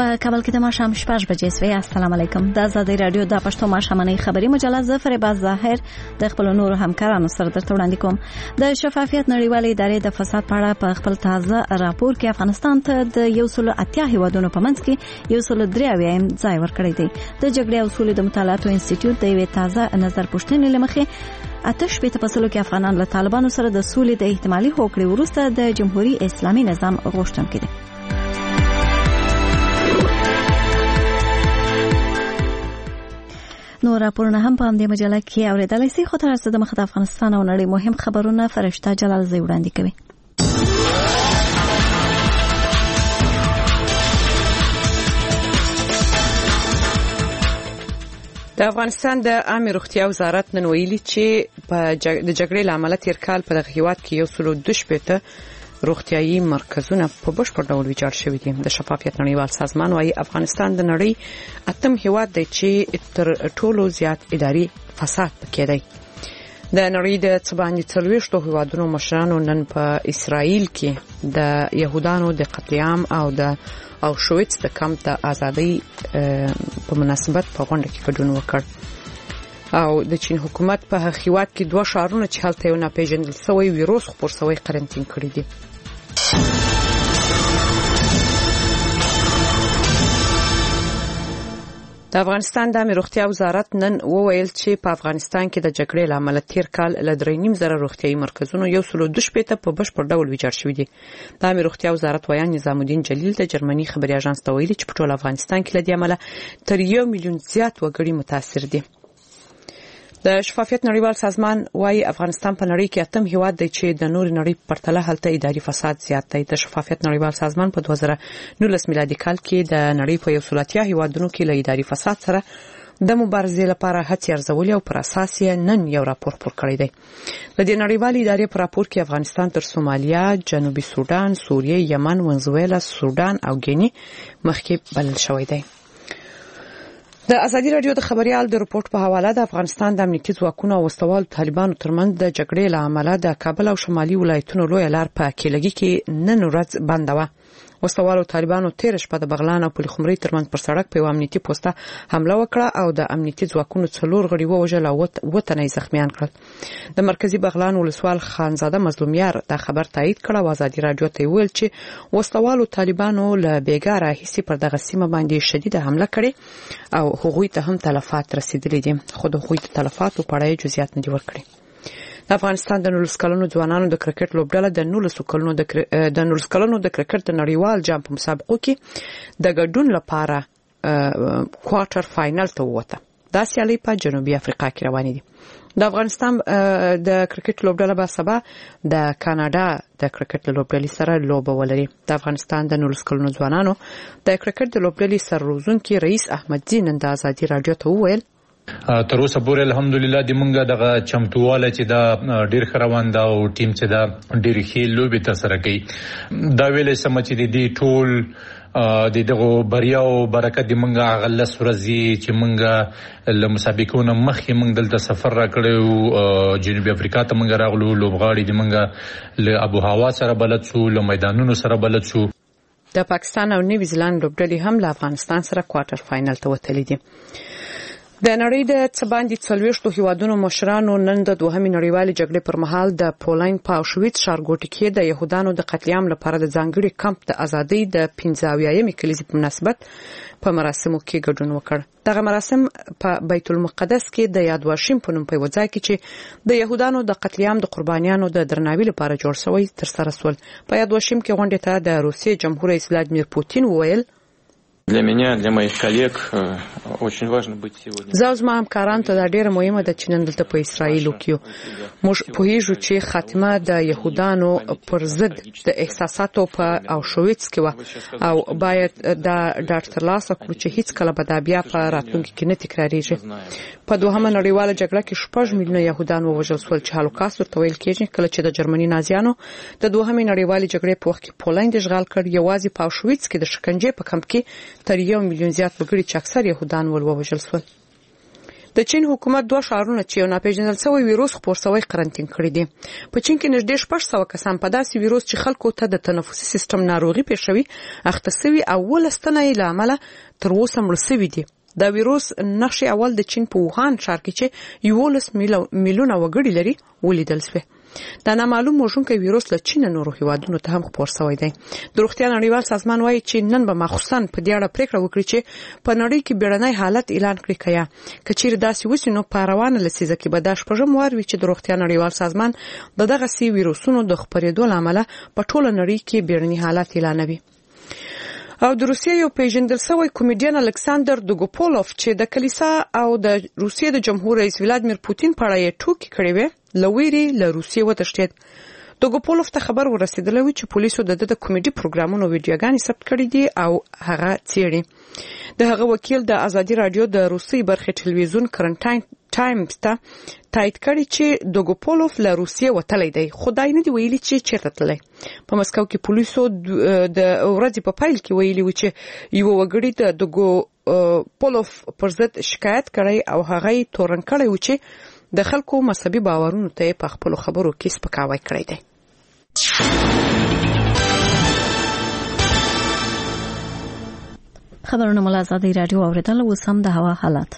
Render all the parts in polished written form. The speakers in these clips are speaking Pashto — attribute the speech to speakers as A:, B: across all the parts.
A: په کابل کې د ماښام 6 بجې سوي. السلام علیکم. د آزادۍ رادیو د پښتو ماښامنۍ خبري مجله ظفر باز ظاهر د خپل نور همکارانو سره درته وړاندې کوم. د شفافیت نړیوالې ادارې د فساد په اړه په خپل تازه راپور کې افغانستان ته د 180 هیوادونو په منځ کې 103 ځای ورکړی دی. د جګړې او سولې د مطالعاتو انسټیټیوټ د یوې تازه نظر پوښتنې لمخې 88% کې افغانان له طالبانو سره د سولې د احتمالي هوکړې وروسته د جمهوریت اسلامي نظام غوښتونکي دي. نو راپورونه هم په همدې مجله کې اوریدلای شئ. خو تر څو د مخ د افغانستان او نړۍ مهم خبرونه فرشته جلال زی وړاندې کوي.
B: د افغانستان د عامه روغتیا وزارت نن ویلي چې د جګړې لامل تیر کال په دغه هیواد کې 102 روغتیايي مرکزونه په بشپړ ډول ویجاړ شوي دي. د شفافیت نړیوال سازمان وايي افغانستان د نړۍ اتم هیواد دی چې تر ټولو زیات اداري فساد پکې دی. د نړۍ د څباندې 40 هیوادونو مشرانو نن په اسرائیل کې د يهودانو د قتل عام او د اوشویتس د کمپ د ازادۍ په مناسبت په غونډه کې ګډون وکړ. او د چین حکومت په هیواد کې 2 ښارونه چې هلته یو ناپېژندل شوی ویروس خپور شوی قرنټین کړی دي. د افغانستان د روغتیا وزارت نن وویل چې په افغانستان کې د جګړې لامل تیر کال ل 3.5 روغتیايي مرکزونو 102 په بشپړ ډول ویجاړ شوي دي. د روغتیا وزارت وایي نظام الدین جلیل د جرمني خبري اژانس ته ویلي چې په ټول افغانستان کې لدی عمله تر 1 میلیون زیات وګړي متاثر دي. د شفافیت نړیوال سازمان وايي افغانستان په نړۍ کې اتم هیواد دی چې د نور نړۍ پرتله هلته اداري فساد زیات دی. د شفافیت نړیوال سازمان په 2019 میلادي کال کې د نړۍ په 130 هیوادونو کې له اداري فساد سره د مبارزې لپاره هڅې ارزولې او پر اساس یې نن یو راپور خپور کړی دی. د دې نړیوالې ادارې په راپور کې افغانستان تر سومالیا، جنوبي سودان، سوریه، یمن، ونزویلا، سودان او ګینی مخکې بلل شوی دی. د ازادي رادیو د خبريال د رپورت په حواله د افغانستان د امنیتي ځواکونو او وسوال طالبانو ترمنځ د جګړې لامل د کابل او شمالي ولایتونو لوی لار په کېلګي کې نن ورځ بنده و. وسوال طالبانو تیر شپه د بغلان او پلخمري ترمنځ پر سړک په امنیتي پوسټه حمله وکړه او د امنیتي ځواکونو 4 غړي ووژل او وطني زخمیان کړل. د مرکزی بغلان ولسوال خانزاده مظلومیار دا خبر تایید کړ او ازادي رادیو ته ویل چې وسوال طالبانو له بیګاره هیڅ پر دغه سیمه باندې شدیده حمله کړې او هغوی ته هم تلفات رسیدلې دي. خو د هغوی د تلفاتو په اړه جزئیات نه دي ورکړي. د افغانستان د 19 کلنو ځوانانو د کرکټ لوبډله د 19 کلنو د کرکټ د نړیوال جام په مسابقو کې د ګډون لپاره کوارټر فائنل ته ووته. دا سیالي په جنوبي افریقا کې روانې دي. د افغانستان د کرکټ لوبډله به سبا د کاناډا د کرکټ لوبډلې سره لوبه ولري. د افغانستان د 19 کلنو ځوانانو د کرکټ د لوبډلې سرروزونکي رئیس احمد زین د آزادي رادیو ته وویل
C: تر اوسه پورې الحمدلله د مونږه دغه چمتواله چې دا ډیر خروان دا او ټیم چې دا ډیر ښه لوبي تر سره کوي. دا ویلې سم چې د دې ټول د دغه بریا او برکت د مونږه غلس ورځي چې مونږه له مسابقونو مخکې مونږ دلته سفر را کړو جنوبي افریقا ته مونږ راغلو. لوبغاړي د مونږه له ابو هوا سره بلد شو، له میدانونو سره بلد شو.
B: د پاکستان او نیوزیلند لوبډلې هم له افغانستان سره کوارټر فائنل ته وتلې دي. د نړۍ د څباندې 40 هیوادونو مشرانو نن د دوهمې نړیوالې جګړې پر مهال د پولند په اوشویتس ښارګوټي کې د يهودانو د قتل عام لپاره د ځانګړي کمپ د ازادۍ د 15 کلیزې په مناسبت په مراسمو کې ګډون وکړ. دغه مراسم په بیت المقدس کې د یاد واشم په نوم په وځای کې چې د يهودانو د قتل عام د قربانیانو د درناوي لپاره جوړ شوی تر سره سول. په یاد واشم کې غونډه ته د روسیې جمهور رئیس ولادیمیر پوتین وویل
D: Для меня, для моих коллег очень важно быть сегодня.
B: زما همکاران ته دا ډیره مهمه ده چې نن دلته په اسرائیل کې موږ پوهیږو چې خاتمه د يهودانو پر ضد د احساساتو په اوشویتس کې و او باید دا ډاکټر لاس کړو چې هیڅ کله به دا بیا په راتلونکي کې نه تکراریږي. په دوهمه نړیواله جګړه کې 6 میلیونه يهودان ووژل شول چې هولوکاست ورته ویل کېږي. کله چې د جرمني نازیانو د دوهمه نړیوالې جګړې په وخت کې پولند اشغال کړ، یوازې په اوشویتس کې د شکنجې په کمپ کې تر 1 میلیون زیات وګړي چې اکثر يهودان ووژل شول. د چین حکومت دوه ښارونه چې یو ناپېژندل شوی ویروس خپور شوی قرنطین کړی دي. په چین کې نږدې 600 کسان په داسې ویروس چې خلکو ته د تنفسي سیستم ناروغي پیښوي اخته شوي او 12 تنه یې له امله تر اوسه مړ شوي دي. دا ویروس نقشې اول د چین په ووهان ښار کې چې 11 میلیونه وګړي لري ولیدل شوی. دا نامعلوم وژونکی ویروس له چین نورو هیوادونو ته هم خپور شوی دی. د روغتیا نړیوال سازمان وايي چې نن به مخصوصا په دې اړه پریکړه وکړي چې په نړۍ کې بیړنی حالت اعلان کړي کیا کچیر داسې وسی نو په روانه لسیزه کې به د شپږم وار وي چې د روغتیا نړیوال سازمان دغه سی ویروسونو د خپرېدو لامل په ټوله نړۍ کې بیړنی حالت اعلانوي. او د روسیې یو پیژندل شوی کمیډین الکساندر دوګوپولوف چې د کلیسا او د روسیې د جمهور رئیس ولادیمیر پوتین په اړه ټوکې کړې وې لویری له روسیې وتښتید. دوګوپولوف ته خبر ورسېدلی و چې پولیسو د کمیډي پروګرامونو ویډیوګانې ثبت کړې دي او هغه څېړي. د هغه وکیل د ازادي رادیو د روسي برخې ټلویزیون کرنټاین ټایمز ته تایید کړی چې دوګوپولوف له روسیې وتلی دی خو دا نه دی ویلي چې چیرته تللی. په مسکو کې پولیسو د ورځې په پیل کې ویلي و چې یو وګړي د دوګوپولوف پر ضد شکایت کړی او هغه یې تورن کړی و چې د خلکو مذهبي باورونو ته په خپل خبرو کې سپکاوی کړی دی.
A: خبرونه مل ازادي رادیو اوریدل اوس هم د هوا حالات.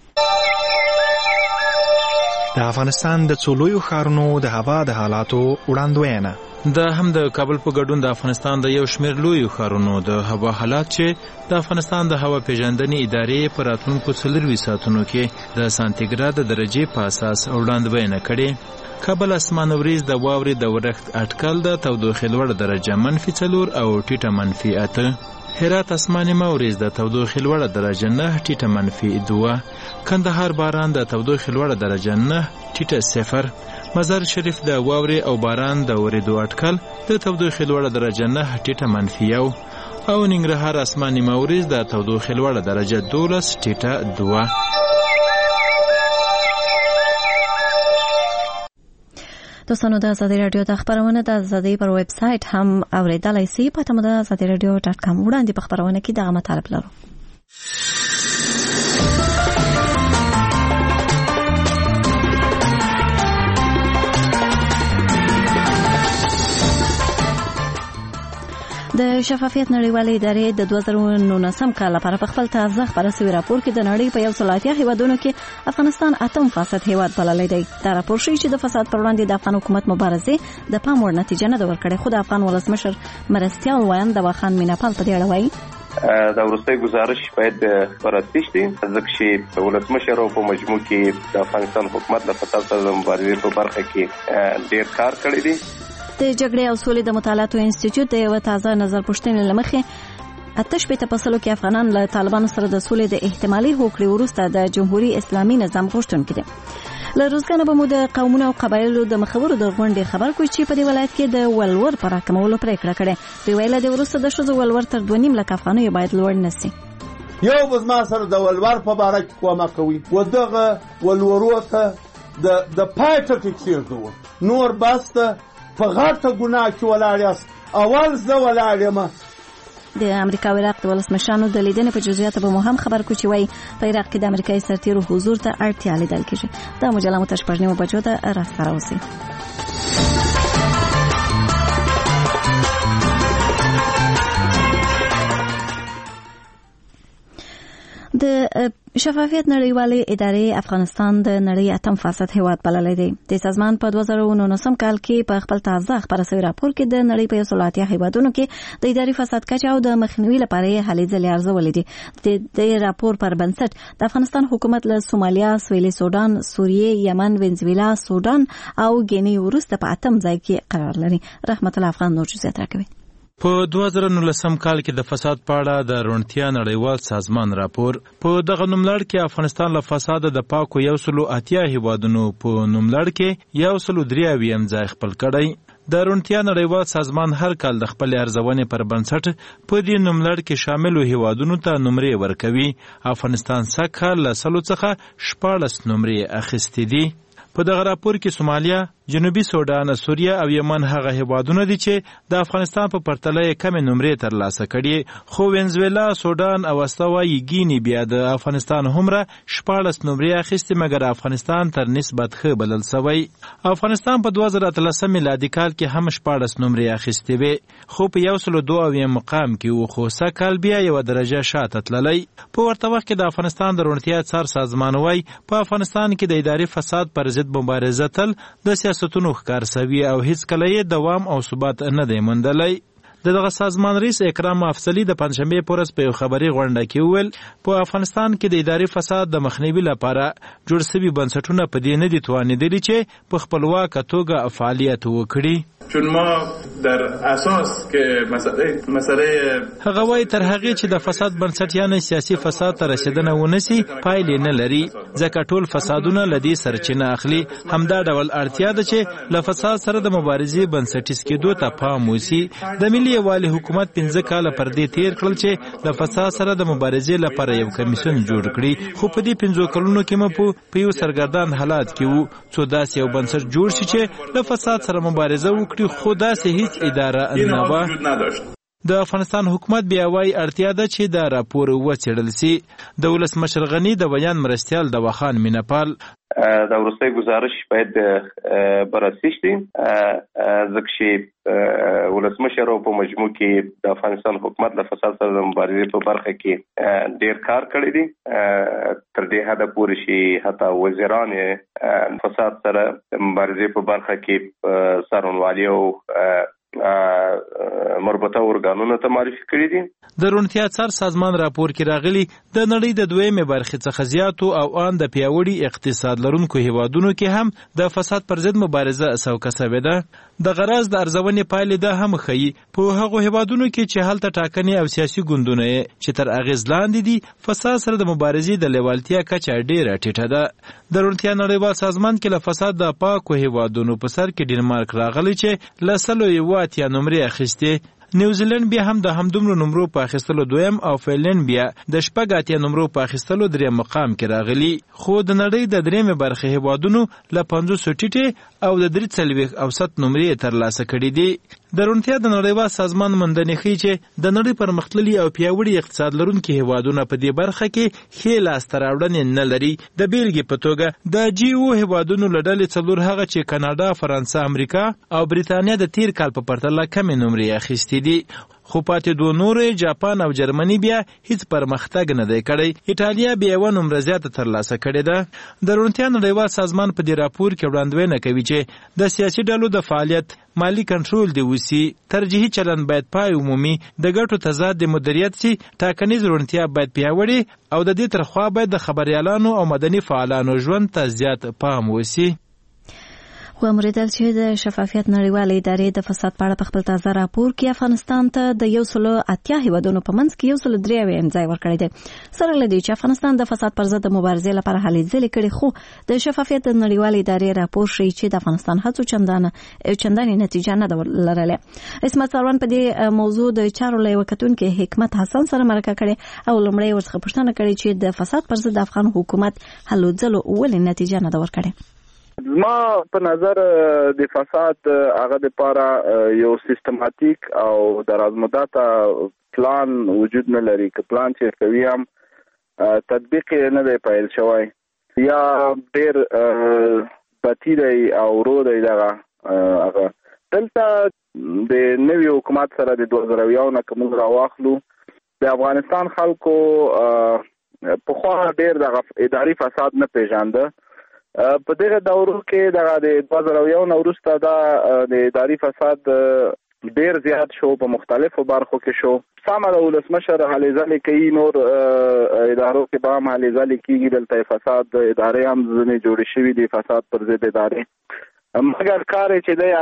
E: د افغانستان د څولویو ښارونو د هوا د حالاتو وړاندوینه.
F: دا هم د کابل په ګډون د افغانستان د یو شمېر لویو ښارونو د هوا حالات چې د افغانستان د هوا پیژندنې ادارې په راتلونکو 40 ساعتونو کې د سانتیګراد د درجې په اساس وړاندوینه کړې. کابل اسمان وریځ د واورې د ورښت اټکل د تودوخې لوړه درجه -4 او ټیټه -8. هرات اسماني موریځ د تودوخې لوړه درجه 9 ټیټه -2. کندهار باران د تودوخې لوړه درجه 9 ټیټه 0. مزار شریف د واورې او باران د ورېدو اټکل د تودوخې لوړه درجه 9 ټیټه -1. او ننګرهار اسماني موریځ د تودوخې لوړه درجه 12 ټیټه 2.
A: دوستانو د ازادي رادیو د خبرونه د ازادي پر ویب سټ هم اوریدلای شئ په تمه د azadiradio.com وړاندې په خبرونه کې دغه مطالب لرو. د شفافیت نړیوالې ادارې د 2019 کال لپاره په خپل تازه خبره شوی راپور کې د نړۍ په 180 هیوادونو کې افغانستان 8% هیواد بللی دی. دا راپور ښیي چې د فساد پر وړاندې د افغان حکومت مبارزې د پام وړ نتیجه نه ده ورکړې. خو د افغان ولسمشر مرستیال وایي د واخان میناپال په دې اړه وایي
G: دا وروستی گزارش باید بررسی شي ځکه چې ولسمشر په مجموع کې د افغانستان حکومت د فساد سره د مبارزې په برخه کې ډېر کار کړی دی.
A: د جګړې او سولې د مطالعاتو انسټیټیوټ د یو تازه نظر پوښتنې لمخې 8% کې افغانان له طالبانو سره د سولې د احتمالي هوکړې وروسته د جمهوریت اسلامي نظام غوښتونکي دي. له روزګانه به مو د قومونو او قبایلو د مخورو د غونډې خبر کوي چې په دې ولایت کې د ولور پر راکمولو پریکړه کړې. دوی ویل د وروسته د ښځو ولور تر 2.5 لک افغانۍ باید لوړ نشي.
H: یو بزما سره د ولور په اړه کومه کوي و دغه ولورو ته د پاتې کېږي نور باسته په غاټه ګناه کې ولاړیاست اول زه ولاړم.
A: د امریکا او عراق د ولسمشرانو د لیدنې په جزئیاتو به مو هم خبر کو چې وایي په عراق کې د امریکایي سرتیرو حضور ته اړتیا لیدل کېږي. دا مجله مو تر 8 بجو ته راسره اوسئ. د شفافیت نړیوالې ادارې افغانستان د نړۍ 8% هیواد بللی دی. د سازمان په 2019 کال کې په خپل تازه خبره شوی راپور کې د نړۍ په 180 هیوادونو کې د اداري فساد کچه او د مخنیوي لپاره هلې ځلې ارزولې دي. د راپور پر بنسټ د افغانستان حکومت له سومالیا، سویلي سودان، سوریه، یمن، وینزویلا، سودان او ګینی وروسته په 8م ځای کې قرار لري. رحمت الله افغان نور جزئیات راکوي.
F: په 2019 کال کې د فساد په اړه د روڼتیا نړیوال سازمان راپور په دغه نوملړ کې افغانستان له فساد د پاکو 180 هیوادونو په نوملړ کې 103 ځای خپل کړی. د روڼتیا نړیوال سازمان هر کال د خپل ارزونې پر بنسټ په دې نوملړ کې شامل هیوادونو ته نمرې ورکوي. افغانستان څخه له 100 څخه 14 نمرې اخیستې دي. په دغه راپور کې سومالیا، جنوبي سودان، سوریه او یمن هغه هیوادونه دي چې د افغانستان په پرتله کم نمرې ترلاسه کړي، خو وینزویلا، سودان او استوایي ګینی بیا د افغانستان همره 14 نمرې اخیستې، مګر افغانستان تر نسبت ښه بلل شوی. افغانستان په 2013 میلادي کال کې هم 14 نمرې اخیستې وې، خو په 102 مقام کې و، خو سږ بیا یو درجه شاته تللی. په ورته وخت کې د افغانستان د روڼتیا څار سازمان وایي په افغانستان کې د اداري فساد پر ضد مبارزه تل د سیاستونو ښکار سوي او هیڅ کله یې دوام او ثبات نه دی موندلی. دغه سازمان رئیس اکرام افضلي د پنځشنبې په ورځ په یو خبري غونډه کې وویل په افغانستان کې د اداري فساد د مخنیوي لپاره جوړ شوي بنسټونه په دې نه دي توانېدلي چې په خپلواکه توګه فعالیت وکړي.
I: چون ما در اساس که مسئله
F: هغه وایي تر هغې چې د فساد بنسټ یعنی سیاسي فساد ته رسیدنه ونسي پایلې نه لري، ځکه ټول فسادونه له دې سرچینه اخلي. همدا ډول اړتیا ده چې له فساد سره د مبارزې بنسټیز کېدو ته پام وشي. د ملي یووالي حکومت 15 کاله پر دې تیر کړل چې د فساد سره د مبارزې لپاره یو کمیسیون جوړ کړي، خو په دې 15 کلونو کې مو په یو سرګردان حالات کې وو. څو داسې یو بنسټ جوړ شي چې له فساد سره مبارزه وکړي، خو داسې هیڅ اداره نه وه. د افغانستان حکومت بیا وایي اړتیا ده چې دا راپور وڅېړل سي. د ولسمشر غني د بیان مرستیال دواخان مینپال
G: دا وروستی گزارش باید بررسی شي، ځکه چې ولسمشر په مجموع کې د افغانستان حکومت له فساد سره د مبارزې په برخه کې ډیر کار کړی دی. تر دې حده پورې چې حتی وزیران فساد سره د مبارزې په برخه کې څارنوالي او مربوطه ارګانونو ته معرفي کړي دي.
F: د روڼتیا څار سازمان راپور کې راغلي د نړۍ د دویمې برخې څخه زیاتو او ان د پیاوړي اقتصاد لرونکو هیوادونو کې هم د فساد پر ضد مبارزه سوکه شوې ده. د غرض د ارزونې پایلې ده هم ښیي په هغو هیوادونو کې چې هلته ټاکنې او سیاسي ګوندونه چې تر اغیز لاندې دي فساد سره د مبارزې د لیوالتیا کچه ډیره ټیټه ده. د روڼتیا نړیوال سازمان کې له فساد د پاکو هیوادونو په سر کې ډنمارک راغلی چې له 101 نمرې اخیستې. نیوزیلند بیا هم د همدومره نمرو په اخیستلو دویم او فنلند بیا د 8 نمرو په اخیستلو دریم مقام کې راغلي. خو د نړۍ د دریمې برخې هیوادونو له 500 ټیټې او د 43 اوسط نمرې ترلاسه کړي دي. د روڼتیا د نړیوال سازمان موندنې ښیي چې د نړۍ پرمختللي او پیاوړي اقتصاد لرونکي هیوادونه په دې برخه کې ښې لاسته راوړنې نه لري. د بیلګې په توګه د جی او هیوادونو له ډلې څلور هغه چې کاناډا، فرانسه، امریکا او بریتانیا د تیر کال په پرتله کمې نمرې اخیستې دي. خو پاتې دوه نورې جاپان او جرمني بیا هیڅ پرمختګ نه دی کړی. ایټالیا بیا یوه نمره زیاته ترلاسه کړې ده. د روڼتیا نړیوال سازمان په دې راپور کې وړاندوینه کوي چې د سیاسي ډلو د فعالیت مالی کنټرول دی وسی، ترجیحي چلند باید پای عمومي، د ګټو تضاد د مدیریت سي، ټاکنیز روڼتیا باید پیاوړې او د دې ترخوا باید د خبريالانو او مدني فعالانو ژوند ته زیات پام وسی.
A: خو امریدل چې د شفافیت نړیوالې ادارې د فساد په اړه په خپل تازه راپور کې افغانستان ته د 180 هیوادونو په منځ کې 103 ځای ورکړی دی. سره له دې چې افغانستان د فساد پر ضد د مبارزې لپاره هلې ځلې کړې، خو د شفافیت نړیوالې ادارې راپور ښیي چې د افغانستان هڅو چندانې نتیجه نه ده لرلې. عصمت سروان په دې موضوع د چارو له یوه کتونکي حکمت حسن سره مرکه کړې او لومړی ورڅخه پوښتنه کړې چې د فساد پر ضد افغان حکومت هلو ځلو ولې نتیجه نه ده ورکړې.
J: ما په نظر د فساد هغه د لپاره یو سیستماتیک او درازمدته پلان وجود نه لري. که پلان چې کوي هم تطبیق نه دی پیل شوی یا ډیر بتی دی او رو دی. دغه هغه دلته د نوي حکومت سره د 2000 نه کوم راواخلو د افغانستان خلکو په خو ډیر د اداري فساد نه پیژانده. په دغه دورو کې د 2001 نه وروسته د اداري فساد ډیر زیات شو، په مختلفو برخو کې شو. سمه د ولسمشر هلې ځلې کوي، نور ادارو کې به هم هلې ځلې کېږي. دلته فساد ادارې هم ځینې جوړې شوي دي، فساد پر ضد ادارې، مګر کار چې دی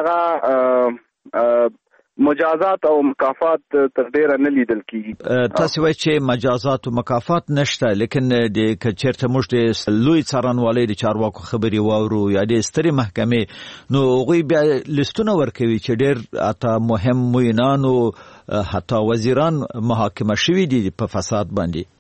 J: هغه مجازات او مکافات تر ډیره نه لیدل کیږي.
K: تاسو وایئ چې مجازات او مکافات نشته، لیکن د کچرته موږ د لوی څارنوالۍ د چارواکو خبري واورو یا د سترې محکمې، نو هغوی بیا لیستونه ورکوي چې ډیر اته مهم موینان او حتی وزیران محاکمه شوي دي په فساد باندې.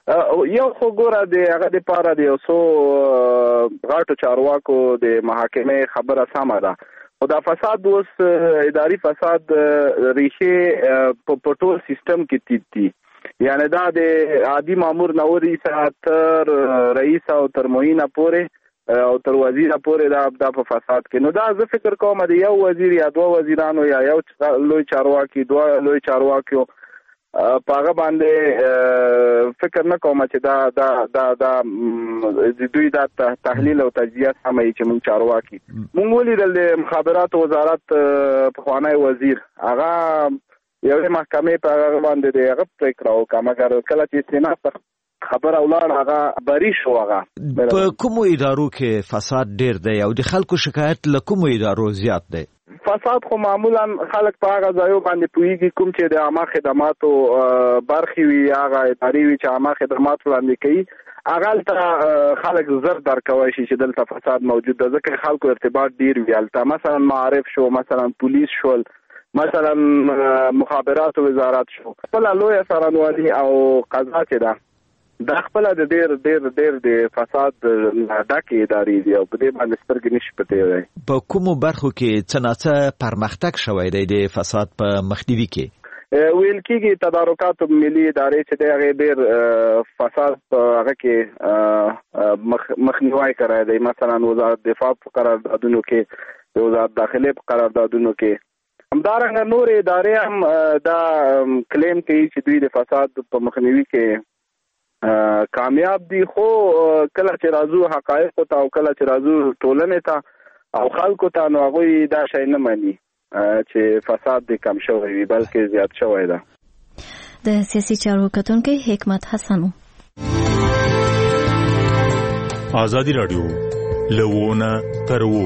J: یو خو ګوره د هغه د پاره د یو څو غاټو چارواکو د محاکمې خبره سمه ده، خو دا فساد اوس اداري فساد ریښې په ټول سیستم کې تیت دي. یعنی دا د عادي مامور نوري تر رئیس او تر معین پورې او تر وزیر پورې دا په فساد کې. نو دا زه فکر کوم د یو وزیر یا دوه وزیرانو یا یو لوی چارواکي دوه لوی چارواکیو پاغه باندې فکر نه کوم چې دا دوی دا تحلیل او تجزیه سمه چې مونږ چارواکي مونږ ولیدل د مخابرات وزارت پخوانی وزیر هغه یو محکمې په هغه باندې د هغه پریکړه وکړه، مګر کله چې سېنات خبر اولاد هغه بری شو. هغه
K: په کومو ادارو کې فساد ډیر دی او د خلکو شکایت له کومو ادارو زیات دی؟
J: فساد خو معمولا خلک په هغه ځایو باندې پوهیږي کوم چې د عامه خدماتو برخې وي، هغه ادارې وي چې عامه خدمات وړاندې کوي، هغه ته خلک زر درکوي شي چې دلته فساد موجود ده، ځکه خلکو ارتباط ډیر وي. هلته مثلا معارف شو، مثلا پولیس شول، مثلا مخابرات وزارت شو، خپل لویه څارنوالي او قضا چې ده دا خپل د ډیر د فساد ډکې ادارې دي او په دې باندې سترګې نشي پټېدای.
K: په کومو برخو کې څه ناڅه پرمختګ شوی دی د فساد په مخنیوي کې؟
J: ویل کېږي تدارکات ملي ادارې چې د هغې ډېر فساد په هغه کې مخنیوی کړی دی، مثلا وزارت دفاع په قراردادونو کې، د وزارت داخلې په قراردادونو کې. همدارنګه نور ادارې هم دا کلیم کوي چې دوی د فساد په مخنیوي کې کامیاب دي، خو کله چې راځو حقایق ته او کله چې راځو ټولنې ته او خلکو ته، نو هغوی دا شی نه مني چې فساد دې کم شوی وي بلکې زیات شوی ده.
A: د سیاسي چارو کتونکي حکمت حسن.
L: ازادي رادیو لوونه ترو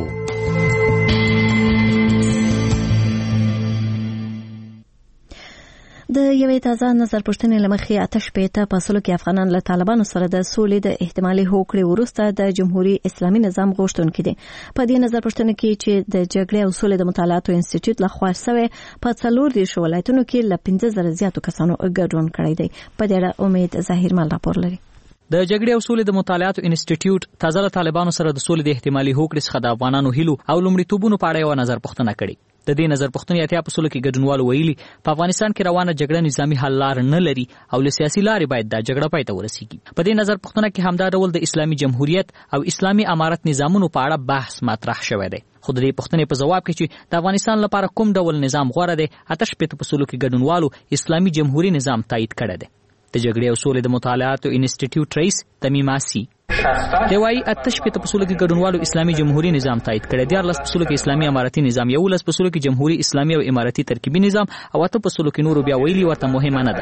A: د یوې تازه نظر پوښتنې لمخې آتش پېته په سلو کې افغانان له طالبانو سره د سولې د احتمالي هوکړې وروسته د جمهوریت اسلامي نظام غوښتونکي دي. په دې نظر پوښتنه کې چې د جګړې او سولې د مطالعاتو انسټیټیوټ لخوا شوی په 14 ولایتونو کې له 15,000 زیاتو کسانو ګډون کړی دی. په دې اړه امید ظاهرمل راپور لري.
M: د جګړې او سولې د مطالعاتو انسټیټیوټ تازه له طالبانو سره د سولې د احتمالي هوکړې څخه د افغانانو هیلو او لومړیتوبونو په اړه یو نظر پوښتنه کړې. د دې نظر پوښتنې اتیا په سلو کې ګډونوالو ویلي په افغانستان کې روانه جګړه نظامی حل لار نه لري او له سیاسي لارې باید دا جګړه پای ته ورسیږي. په دې نظر پوښتنه کې همدا ډول د اسلامي جمهوریت او اسلامي امارت نظامونو په اړه بحث مطرح شوی دی. خو د دې پوښتنې په جواب کې چې د افغانستان لپاره کوم ډول نظام غوره دی، آتش پېته په سلو کې ګډونوالو اسلامي جمهوریت نظام تایید کړی دی. د جګړې او سولې د مطالعاتو انسټیټیوټ رئیس تمیم آسی دی وايي آتش پېته په سلو کې ګډونوالو اسلامي جمهوریت نظام تایید کړی دی، 14 په سلو کې اسلامي امارتي نظام، 11 په سلو کې جمهوریت اسلامي او امارتي ترکیبي نظام او 8 په سلو کې نورو بیا ویلي ورته مهمه نه ده.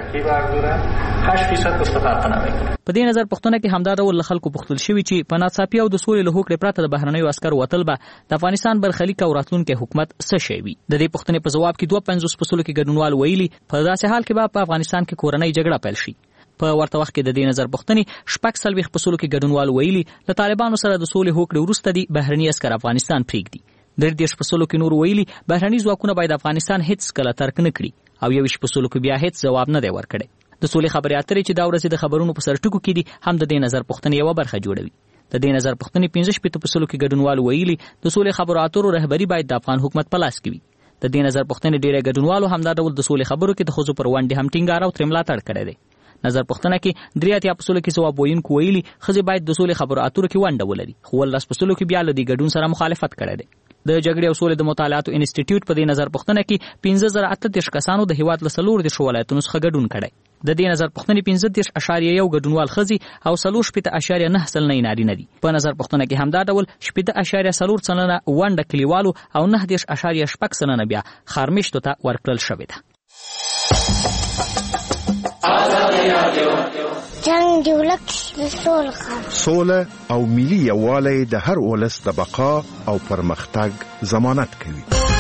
M: 8% مستفاده نه. په دې نظر پوښتنه کې همدا ډول خلکو پوښتل شوی چې په ناڅاپي او د سولې له هوکړې پرته د بهرنیو عسکرو وتل به د افغانستان برخلیک او راتلونکي حکومت څه شی وي. د دې پوښتنې په جواب کې 52 په سلو کې ګډونوال ویلي په داسې حال کې به په افغانستان کې کورنۍ جګړه پیل شي. په ورته وخت کې د دې نظر پوښتنې 46 په سلو کې ګډونوال ویلي له طالبانو سره د سولې هوکړې وروسته دي بهرني عسکر افغانستان پرېږدي. 30 په سلو کې نور ویلي بهرني ځواکونه باید افغانستان هیڅ کله ترک نه کړي او 21 په سلو کې بیا هیڅ جواب نه دی ورکړی. د سولې خبرې اترې چې دا ورځ د خبرونو په سرټکو کې دي هم د دې نظر پوښتنې یو برخه جوړوي. د دې نظر پوښتنې 15 په سلو کې ګډونوال ویلي د سولې خبرو اترو رهبری باید د افغان حکومت په لاس کې وي. د دې نظر پوښتنې ډېر ګډونوالو همدا ډول د سولې خبرو کې د ښځو پر ونډې هم ټینګار او تر ملاتړ کړی دی. نظر پوښتنه کې 3 په سلو کې جواب ویونکو ویلي ښځې باید د سولې خبرو اترو کې ونډه ولري، خو 10 په سلو کې بیا له دې ګډون سره مخالفت کړی دی. د جګړې او سولې د مطالعاتو انسټیټیوټ په دې نظر پوښتنه کې 15,038 کسانو د هیواد له 14 ولایتونو څخه ګډون کړی. د دې نظر پوښتنې 15.1 ګډونوال ښځې او 14.9 نارینه دي. په نظر پوښتنه کې همدا ډول 14.4 ونډه کلیوالو او 9.6 بیا خارمشتو ته ورکړل شوې ده.
N: جنگ ولک سوله
O: او ملي یووالی د هر ولس د بقا او پرمختګ ضمانت کوي.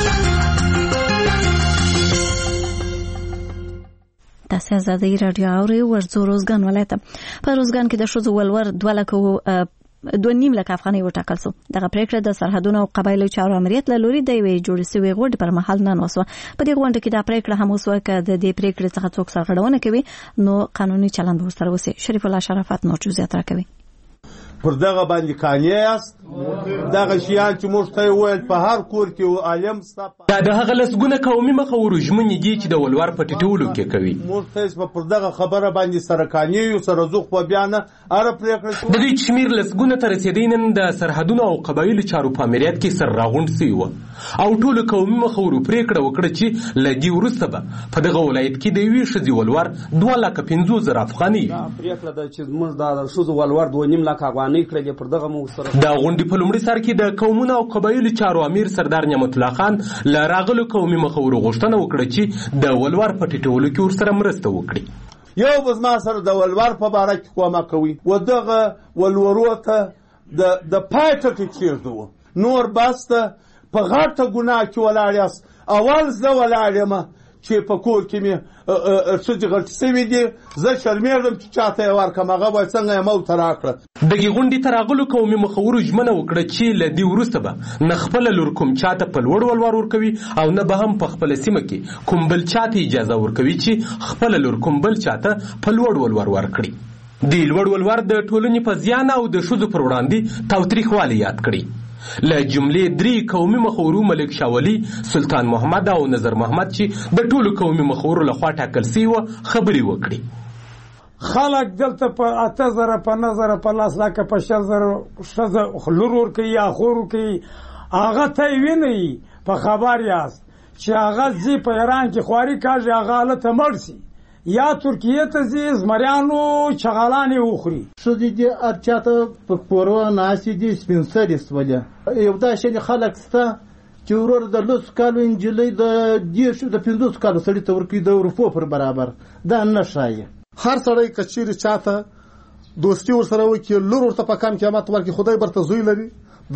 A: تاسو آزادی رادیو اوري ورزو روزګان ولایت په روزګان کې د ښځو ولور 2 لک 2.5 لک افغانۍ وټاکل شو. دغه پریکړه د سرحدونو او قبایلو چارو امریت له لوري د یوې جوړې شوې غونډې پر مهال نن وسوه. په دې غونډه کې دا پریکړه هم وسوه چې د دې پریکړې څخه څوک سرغړونه کوي نو قانوني چلند به ورسره وشي. شریف الله شرافت نور جزئیات راکوي.
H: پر دغه باندې قانع یاست دغه شیان چې موږ ته ویل په هر کور کې عالم ستا
P: دا د هغه لسګونه قومي مخورو ژمنې دي چې د ولور په ټیټولو کې کوي.
H: موږ ته پر دغه خبره باندې سره قانع یو سره زوق په بیان اره پریکړه شو.
P: د دې شمیر لسګونه تر رسیدین د سرحدونو او قبایلو چارو په امریت کې سر راغونډ سی و او ټول قومي مخورو پریکړه وکړه چې لدی ورسته به په دغه ولایت کې د یوې شذي ولور 2,50,000 افغانۍ
Q: پریکړه د چې موږ د شذو ولور 2.5 لک افغانۍ کړې پر دغه مو سره
P: دا غونډې په لومړي سر کې د قومونو او قبایلو چارو امیر سردار نعمت الله خان له راغلو قومي مخورو غوښتنه وکړه چې د ولور په ټیټولو کې ورسره مرسته وکړي.
H: یو بزما سره د ولور په باره کې کومه کوي و دغه ولورو ته د پایټه کې چیرته نور باسته په غاټه ګناه کې ولاړیاست. اول زه ولاړم چې په کور کې مې څه غلط سوي دي زه شرمېږم چې چاته یې ورکړم هغه به څنګه یې موته راکړه.
P: دغې غونډې ته راغلو قومي مخورو ژمنه وکړه چې له دې وروسته به نه خپله لور کوم چاته په لوړ ولور ورکوي او نه به هم په خپله سیمه کې کوم بل چاته اجازه ورکوي چې خپله لور کوم بل چاته په لوړ ولور ورکړي. د لوړ ولور د ټولنې په زیان او د ښځو پر وړاندې تاوتریخوالی یاد کړي. له جملې 3 قومي مخورو ملک شاولي، سلطان محمد او نظر محمد چې د ټولو قومي مخورو لخوا ټاکل سوي وه خبرې وکړي.
R: خلک دلته په 8,000 په 9,000 په 10 لکه په 6,000 ښځه لور ورکوي یا خور ورکوي هغه ته یې وینئ په خبر یاست چې هغه ځي په ایران کې خواري کاږي هغه هلته مړ سي یا ترکیې ته ځي زمریانو چغالانې وخوري.
S: ښځې دي هر چاته په کورو ناستې دي سپین سرې سولې یو داسې خلک شته چې ورور د 10 کالو نجلۍ د 50 کالو سړي ته ورکوي د اروپا پر برابر دا نه ښایي.
T: هر سړی که چیرې چاته دوستي ورسره وکړي لور ورته په کم قیامت ورکړي خدای برته زوی لري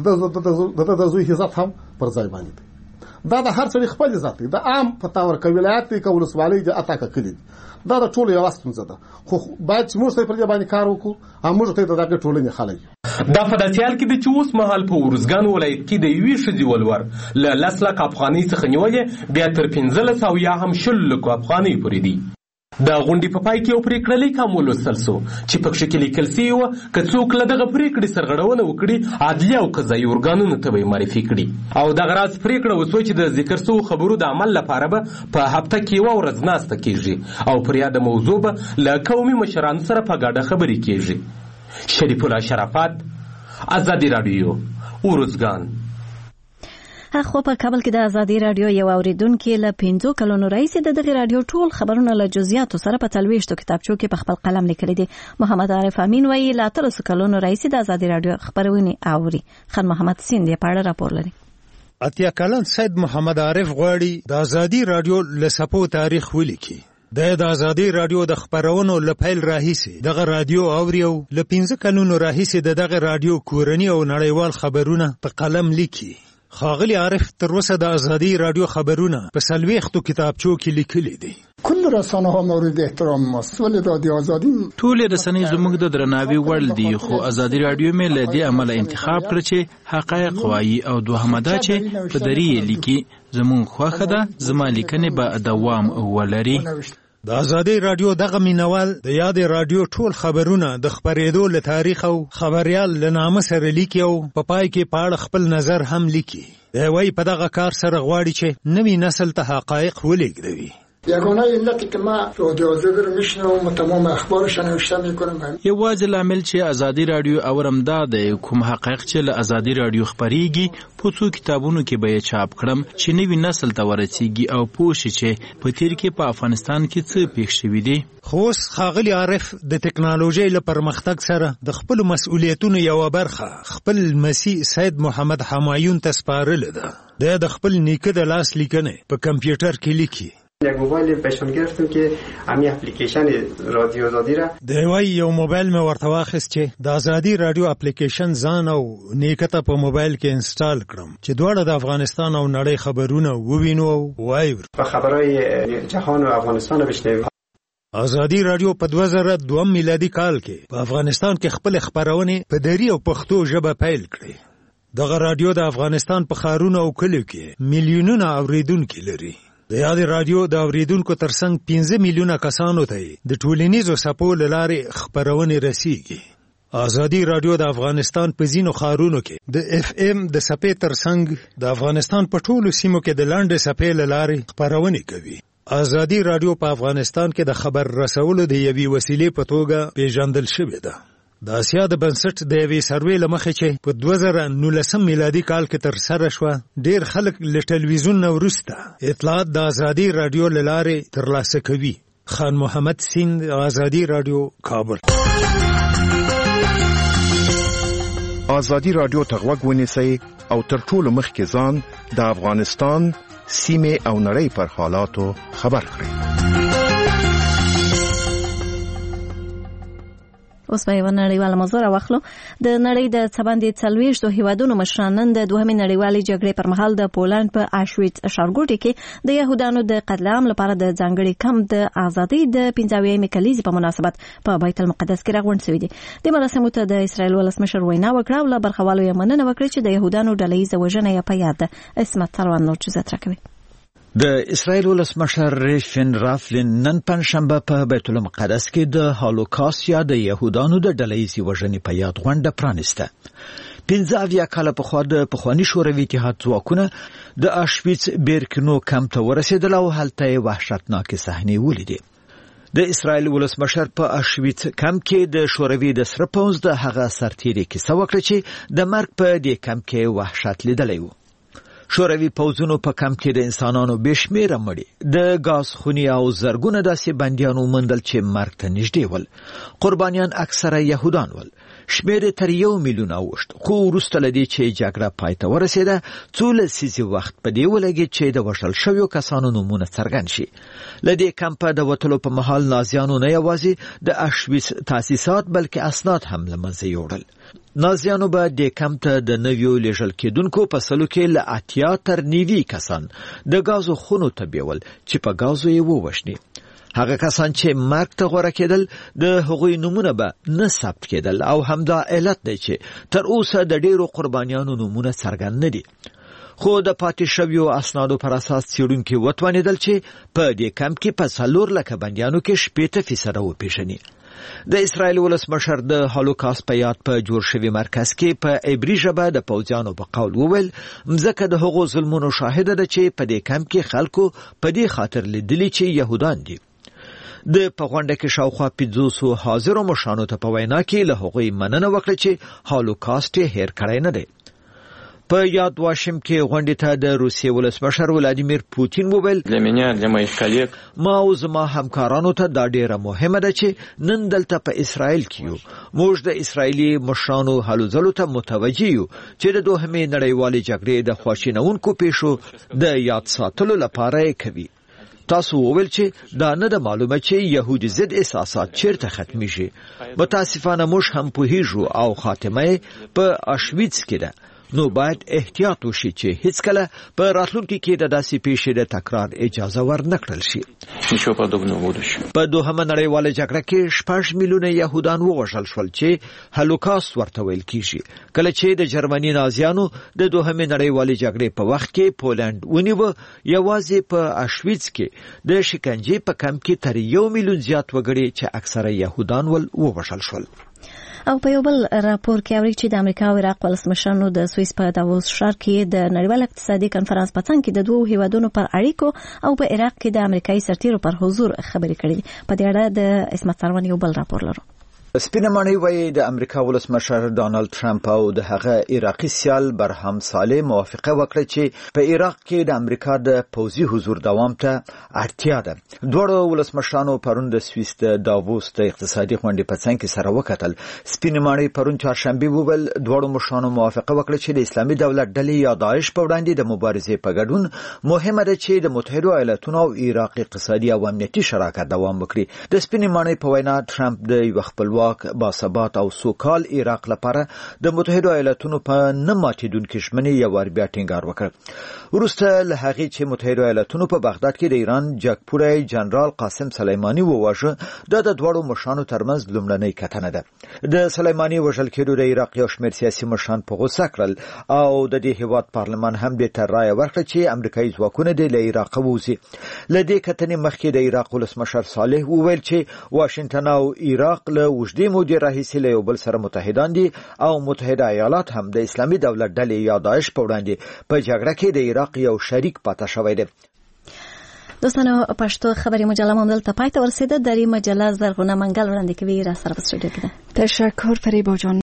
T: د زوی عزت هم پر ځای باندې دی. دا د هر سړي خپل عزت دی. د عام په تور که ولایت دی که ولسوالۍ دی اتا که کلي دی دا د ټولو یوه ستونزه ده خو باید چې موږ پر دې باندې کار وکړو او موږ ته د دغه ټولنې خلک
P: دا په داسې حال کې ده چې اوس مهال په ارزګان ولایت کې د یوې ښځې ولور له 10 لک افغانۍ څخه نیولې بیا تر 15 او یا هم 10 لکو افغانۍ پورې دي. د غونډې په پای کې یو پریکړه لیک هم ولوستل سو چې پکښې کې لیکل سوي وه که څوک له دغه پریکړې سرغړونه وکړي عدلي او قضایي ارګانونو ته به یې معرفي کړي او دغه راز پریکړه وسوه چې د ذکر سوو خبرو د عمل لپاره به په هفته کې یوه ورځ ناسته کیږي او پر یاده موضوع به له قومي مشرانو سره په ګډه خبرې کیږي. شریف الله شرافت، ازادي راډیو، ارزګان.
A: خو په کابل کې د ازادي رادیو یو اوریدونکو له 15 کلونو راهیسې د دغه رادیو ټول خبرونه له جزئیاتو سره په 23 کتابچو کې په خپل قلم لیکلي دي. محمد عارف امین وایي له 13 کلونو راهیسې د ازادي رادیو خبرونه اوري. خان محمد سیند په اړه راپور لري.
U: اتیا کلن سید محمد عارف غواړي د ازادي رادیو لسپو تاریخ ولیکي. د ازادي رادیو د خبرونو لپیل راهیسې دغه رادیو اوري او له 15 کلونو راهیسې دغه رادیو کورنی او نړیوال خبرونه په قلم لیکي. خاغلی عارف تر اوسه د ازادي رادیو خبرونه په 40 کتابچو کې لیکلي دي.
V: کل رسانه ها مورد احترام ماست ولی رادیو آزادی
F: ټول رسنۍ زموږ د درناوي وړ دي خو ازادي رادیو مې له دې عمله انتخاب کړ چې حقایق وایي او دوهمه دا چې په دری لیکي زموږ خوښه ده زما لیکنې به دوام ولري.
U: د ازادي رادیو دغه مینوال د یاد رادیو ټول خبرونه د خبرېدو له تاریخ او خبريال له نامه سره لیکي او په پای کې پاړه خپل نظر هم لیکي. دی وايي په دغه کار سره غواړي چې نوی نسل ته حقایق ولېږدوي.
V: یگانه علتی که ما رادیو آزادی رو میشنوم و تمام اخبارش نوشته میکنم.
F: یوازې لامل چې ازادي رادیو اورم دا د کوم حقایق چې له ازادي رادیو خبريږي په څو کتابونو کې به چاپ کړم چې نوی نسل ته ورسیږي او پوه شي چې په تیر کې په افغانستان کې څه پیښ شوي دي.
U: خو خاغلی عارف د ټکنالوژي له پرمختګ سره د خپل مسؤلیتونو یو برخه خپل مسیح سید محمد حمایون ته سپارل ده. د خپل نیکه د لاس لیکنه په کمپیوټر کې لیکي.
W: یک موبایل پېښون گرفتم که همین اپلیکیشن رادیو آزادی را
U: دوی یو موبایل مې ورته واخیست چې د ازادي رادیو اپلیکیشن ځان او نیکته په موبایل کې انسټال کړم چې دواړه د افغانستان او نړۍ خبرونه ووینو او وایو
W: په خبرهای جهان و افغانستان بشنویم.
U: ازادي رادیو په 2002 میلادي کال کې په افغانستان کې خپل خبرونه په دری او پښتو ژبه پیل کړې. دغه رادیو د افغانستان په ښارونو او کلیو کې میلیونونه اوریدونکو لري. د یاد رادیو د اوریدونکو ترڅنګ 15 میلیونه کسانو ته د ټولنیزو سپو لارې خبرونه رسیږي. ازادي رادیو د افغانستان په ځینو ښارونو کې د اف ام د سپې ترڅنګ د افغانستان په ټولو سیمو کې د لاندې سپې لارې خبرونه کوي. ازادي رادیو په افغانستان کې د خبر رسولو د یوې وسیلې په توګه پیژندل شوې ده. د اسیا د بنسټ د یوې سروې له مخې چې په 2019 میلادي کال کې ترسره شوه، ډېر خلک له ټلویزیون نه وروسته اطلاعات د ازادي رادیو له لارې ترلاسه کوي. خان محمد سیند، ازادي رادیو، کابل.
O: ازادي رادیو ته غوږ ونیسئ او تر ټولو مخکې ځان د افغانستان سیمه او نړۍ پر حالاتو خبر کړئ.
A: اوس به یو نړیواله موضوع راواخلو. د نړۍ د څبندې 40 هیوادونو مشران نن د دوهمې نړیوالې جګړې پر مهال د پولند په آشویټ ښارګوټي کې د یهودانو د قتل عام لپاره د ځانګړي کمپ د ازادۍ د 50مې کلیزې په مناسبت په بیت المقدس کې راغونډ شوي دي. د مراسمو ته د اسرائیل ولسمشر وینا وکړه او له برخوالو یې مننه وکړه چې د یهودانو ډلهییزه وژنه یې په یاد ده. اسمت سروان نور جزئیات راکوي.
K: د اسرائیل ولسمشر ریشن رافلین نن پنځشنبه په بیت المقدس کې د هولوکاست یا د یهودانو د ډلهییزې وژنې په یاد غونډه پرانیسته. 15 کاله پخوا د پخواني شوروي اتحاد ځواکونه د آشویټس بیرکنو کمپ ته ورسېدل او هلته یې وحشتناکې صحنې ولیدې. د اسرائیل ولسمشر په آشویټس کمپ کې د شوروي د سره پوځ د هغه سرتیري کیسه وکړه چې د مرګ په دې کمپ کې وحشت لیدلی و. شوروي پوځونو په کمپ کې د انسانانو بشمیره مړي، د غاز خونی او زرګونه داسې بندیانو موندل چې مرګ ته نږدې ول. قربانیان اکثره یهودان ول. شمیر تر 1 میلیون اوښت، خو وروسته لدی چې جګړه پای ته ورسېده څو لسیزې وخت په دې ولګي چې د وژل شویو کسانو نومونه څرګند شي. لدی کمپ د وټلو په محل نازیانو نه یوازې د آشویټس تاسیسات بلکې اسناد هم له منځه یوړل. نازیانو به د کمپ ته د نویو لیږل کېدونکو په سلو کې له 80 تر 90 کسان د غازو خونو ته بیول چې په غازو یې ووژني. هغه کسان چې مرګ ته غوره کېدل د هغوی نومونه به نه ثبت کېدل او همدا علت دی چې تر اوسه د ډیرو قربانیانو نومونه څرګند نه دي. خو د پاتې شویو اسنادو پر اساس څېړونکي وتوانېدل چې په دې کمپ کې په 4 لکه بندیانو کې 80% وپېژني. د اسرائیل ولسمشر د هولوکاست په یاد په جوړ شوي مرکز کې په عبري ژبه د پوځیانو په قول وویل مځکه د هغو ظلمونو شاهده ده چې په دې کمپ کې خلکو په دې خاطر لیدلي چې یهودان دي. د په غونډه کې شاوخوا 500 حاضرو مشرانو ته په وینا کې له هغوی مننه وکړه چې هولوکاست یې هیر کړی نه دی. په یاد واشم کې غونډې ته د روسیې ولسمشر ولادیمیر پوتین وویل ما او زما همکارانو ته دا ډیره مهمه ده چې نن دلته په اسرائیل کې یو. موږ د اسرائیلي مشرانو هلو ځلو ته متوجه یو چې د دوهمې نړیوالې جګړې د خواشینونکو پیښو د یاد ساتلو لپاره یې کوي. تاسو وویل چې دا نه ده معلومه چې يهودي ضد احساسات چیرته ختمیږي. متاسفانه موږ هم پوهیږو او خاتمه په آشویټس کې ده. نو باید احتیاط وشي چې هیڅ کله په راتلونکي کې د داسې پیښې د تکرار اجازه ورنکړل شي. په دوهمه نړیواله جګړه کې 6 میلیونه یهودان ووژل شول چې هولوکاست ورته ویل کیږي. کله چې د جرمني نازیانو د دوهمه نړیواله جګړې په وخت کې پولند ونیو، یوازې په آشویټس کې د شکنجې په کمپ کې تر 1 میلیون زیات وګړي چې اکثره یهودان ول ووژل شول.
A: او په یو بل راپور کې اوري چې د امریکا او عراق ولسمشرانو د سوئیس په داووس ښار کې د نړیوال اقتصادي کنفرانس په څنګ کې د دوه هیوادونو پر اړیکو او په عراق کې د امریکایي سرتیرو پر حضور خبرې کړې دي. په دې اړه د اسمت سروان یو بل راپور لرو.
K: سپینمانی وایي د امریکا ولسمشر ډانلډ ټرمپ او د هغه عراقي سیال برهم صالح موافقه وکړه چې په عراق کې د امریکا د پوځي حضور دوام ته اړتیا ده. دوه ولسمشرانو پرون د سوئیس د داووس د اقتصادي غونډې په څنګ کې سره وکتل. سپینمانی پرون چهارشنبه وویل دوه مشرانو موافقه وکړه چې د اسلامي دولت ډلې یا داعش په وړاندې د مبارزې په ګډون مهمه ده چې د متحده ایالاتونو او عراق اقتصادي او امنیتي شراکت دوام وکړي. د سپینمانی په وینا ټرمپ د یو خپل خپلواک باثبات او سوکال عراق لپاره د متحده ایالاتونو په نه ماتیدونکو ژمنې یو ور بیا ټینګار وکړ. وروسته له هغې چې متحده ایالاتونو په بغداد کې د ایران جګپوړی جنرال قاسم سلیمانی وواژه، دا د دواړو مشرانو ترمنځ لومړنۍ کتنه ده. د سلیمانی وژل کېدو د عراق یو شمېر سیاسي مشران په غوسه کړل او د دې هېواد پارلمان هم دې ته رایه ورکړه چې امریکایي ځواکونه دې له عراقه ووځي. له دې کتنې مخکې د عراق ولسمشر صالح وویل چې واشنګټن او عراق له اوږدې مودې راهیسې له یو بل سره متحدان دي او متحده ایالات هم د اسلامي دولت ډلې یا داعش په وړاندې په جګړه کې د عراق یو شریک پاتې شوی دی.
A: دوستانو، پښتو خبري مجله مو دلته پای ته ورسېده. درې مجله زرغونه منګل وړاندې کوي، را سره په سټوډیو کې ده.
B: تشکر فریبا جان.